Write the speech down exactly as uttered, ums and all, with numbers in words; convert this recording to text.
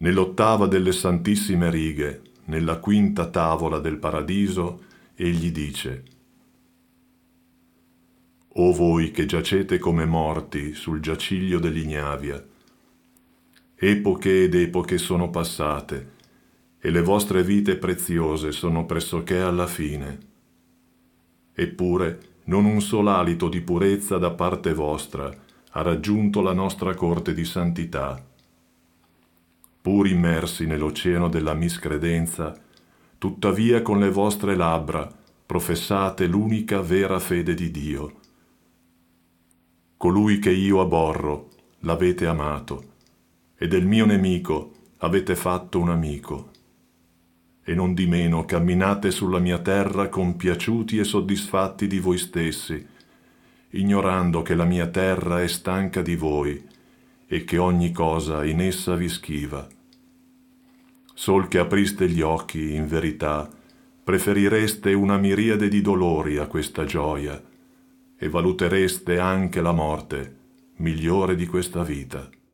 Nell'ottava delle santissime righe, nella quinta tavola del paradiso, egli dice: «O voi che giacete come morti sul giaciglio dell'ignavia, epoche ed epoche sono passate, e le vostre vite preziose sono pressoché alla fine. Eppure non un sol alito di purezza da parte vostra ha raggiunto la nostra corte di santità. Pur immersi nell'oceano della miscredenza, tuttavia con le vostre labbra professate l'unica vera fede di Dio. Colui che io aborro l'avete amato, e del mio nemico avete fatto un amico. E non di meno camminate sulla mia terra compiaciuti e soddisfatti di voi stessi, ignorando che la mia terra è stanca di voi e che ogni cosa in essa vi schiva. Sol che apriste gli occhi, in verità, preferireste una miriade di dolori a questa gioia, e valutereste anche la morte migliore di questa vita.